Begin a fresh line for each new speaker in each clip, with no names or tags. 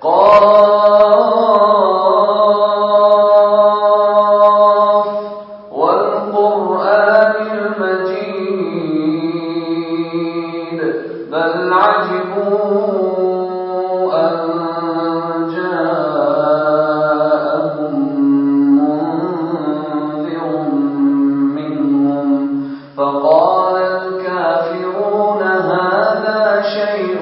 قاف والقرآن المجيد بل عجبوا أن جاءهم منذر منهم فقال الكافرون هذا شيء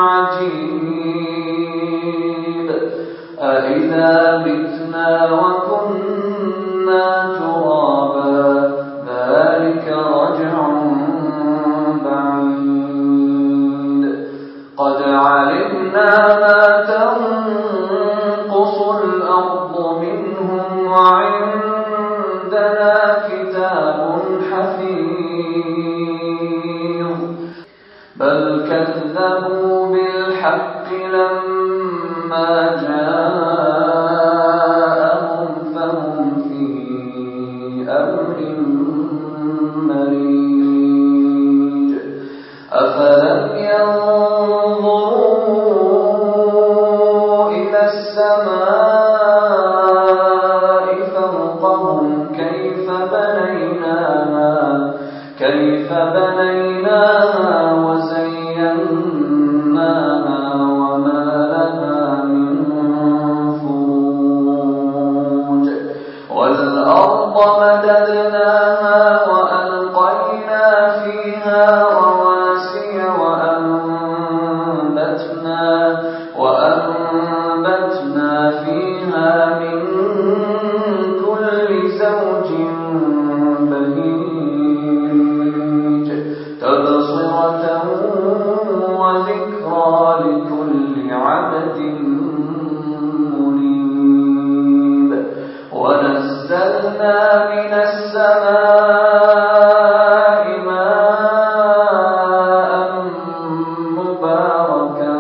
عجيب أإذا متنا وكنا ترابا ذلك رجع بعيد قد علمنا ما تنقص الأرض منهم وعندنا كتاب حفيظ بل كذبوا بالحق لما جاءهم فهم في أمر مريج أفلم ينظروا إلى السماء فوقهم كيف بنيناها وزيناها وما لها من فروج والأرض مددناها وألقينا فيها رواسي وأنبتنا فيها من كل زوج بهيج تبصرة وذكرى لكل عبد منيب ونزلنا من السماء ماء مباركا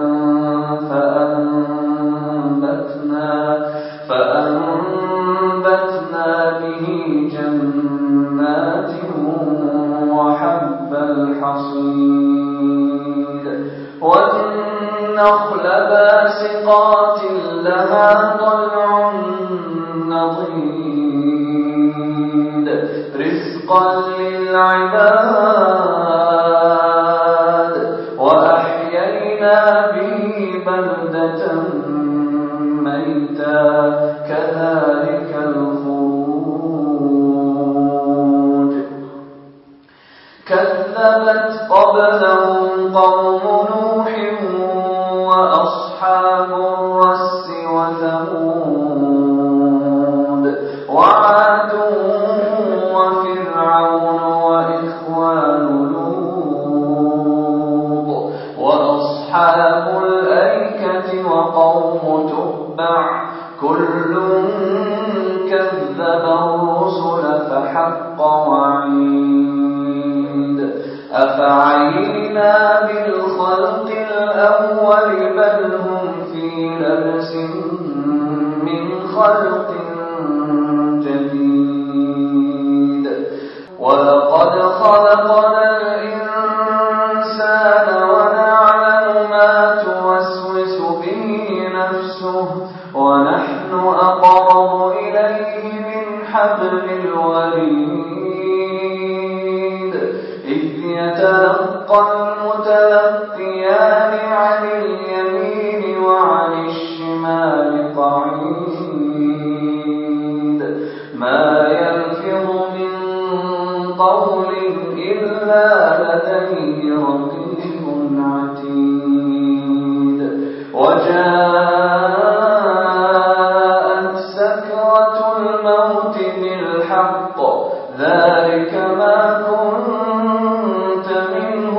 فأنبتنا به جنات وحب الحصيد والنخل باسقات لها طلع نضيد رزقا للعباد وأحيينا به بلدة ميتا كذلك الخروج كذبت قبلهم قوم نوح وأصحاب الرس وثمود وعاد وفرعون وإخوان لوط وأصحاب الأيكة وقوم تبع كل كذب الرسل فحق وعيد أفعينا بالخلق الأول بل هم في لبس من خلق جديد ولقد خلقنا الإنسان ونعلم ما توسوس به نفسه ونحن أقرب إليه من حبل الوريد إذ يتلقى المتلقيان عن اليمين وعن الشمال قعيد ما يلفظ من قول إلا لديه رقيب عتيد وجاءت سكرة الموت بالحق ذلك ما كنت منه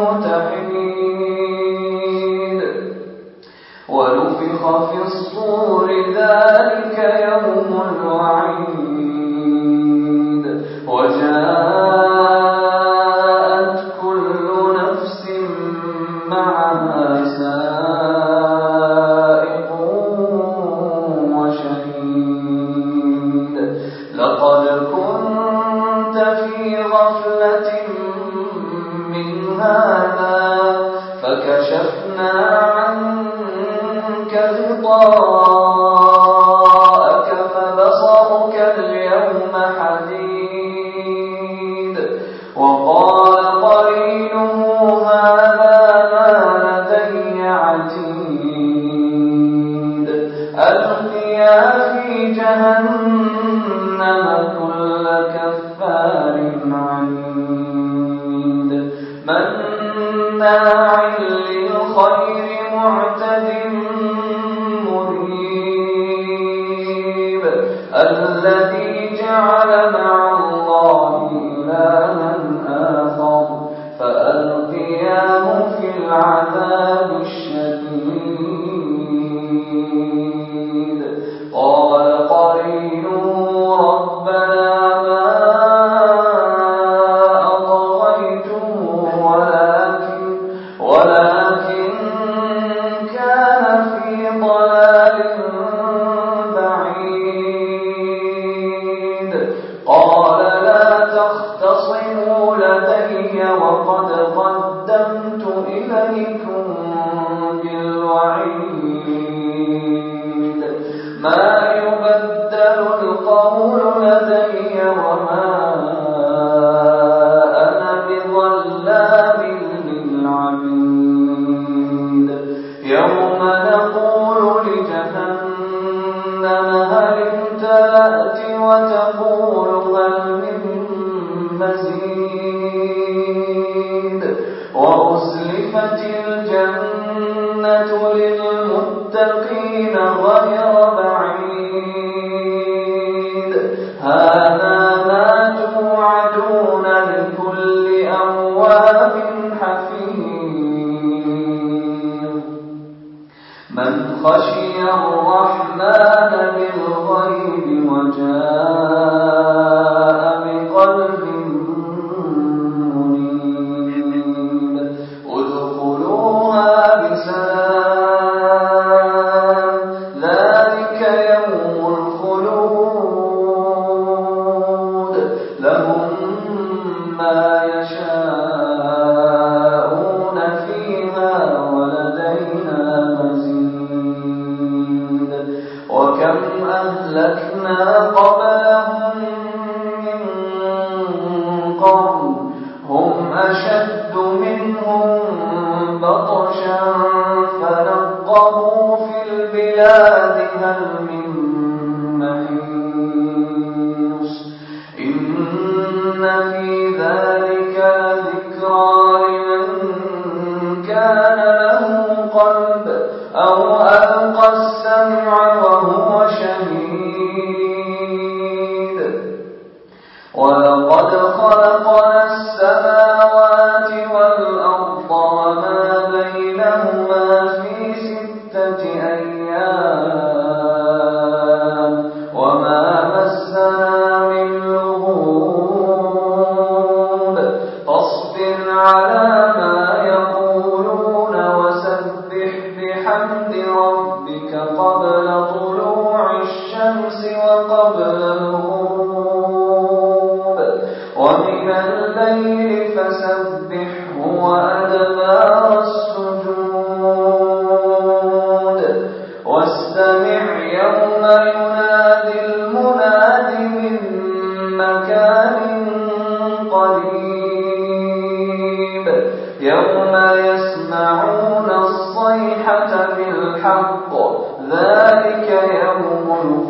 تحيد ونفخ في الصور ذلك يوم الوعيد وجاءت كل نفس معها سائق وشهيد لقد كنت في غفلة من هذا فكشفنا عنك غطاءك وراءك فبصرك اليوم حديد وقال قرينه هذا ما لدي عتيد ألقيا في جهنم كل كفار عنيد مناع للخير معتد مريب الذي جعل مع الله إلها آخر فألقياه في العذاب الشديد قال قرينه ربنا ما أطغيته ولكن كان في ضلال بعيد قال لا تختصموا لدي وقد قدمت إليكم بالوعيد ما يبدل القول لدي وما أنا بظلام للعبيد يوم نقول لجهنم هل امتلأت وتقول هل من مزيد وأزلفت الجنة للمتقين غير بعيد هذا ما توعدون لكل أواب حفيظ من خشي الرحمن بالغيب وجاء بقلب منيب ادخلوها بسلام ذلك يوم الخلود لهم ما يشاءون فيها ولدينا مزيد وكم أهلكنا قبلهم من قرن هم أشد منهم بطشا فنقبوا في البلاد هل من محيص إن في ذلك لذكرى لمن كان له قلب أو ألقى السمع وهو شهيد ولقد خلقنا السماوات والأرض وما بينهما في 6 أيام وما مسنا من لغوب فاصبر على ما يقولون وسبح بحمد ربك قبل طلوع الشمس وقبل الغروب ومن الليل فسبحه وأدبار السجود واستمع يوم ينادي المناد من مكان قريب يوم يسمعون الصيحة بالحق ذلك يوم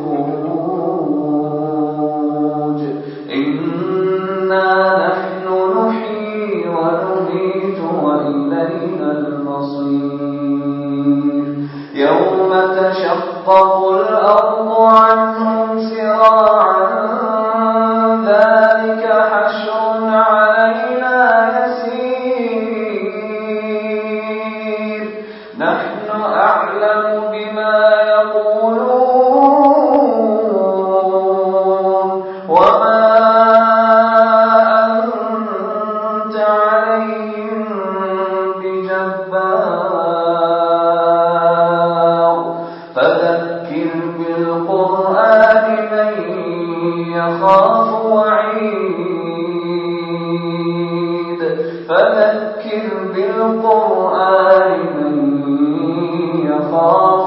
الخروج إنا نحن نحيي ونميت وإلينا المصير يوم تشقق الأرض عنهم سراعا ذلك حشر علينا يسير نحن أعلم بما يقولون وما أنت عليهم بجبار فذكر بالقرآن من يخاف وعيد فذكر بالقرآن من يخاف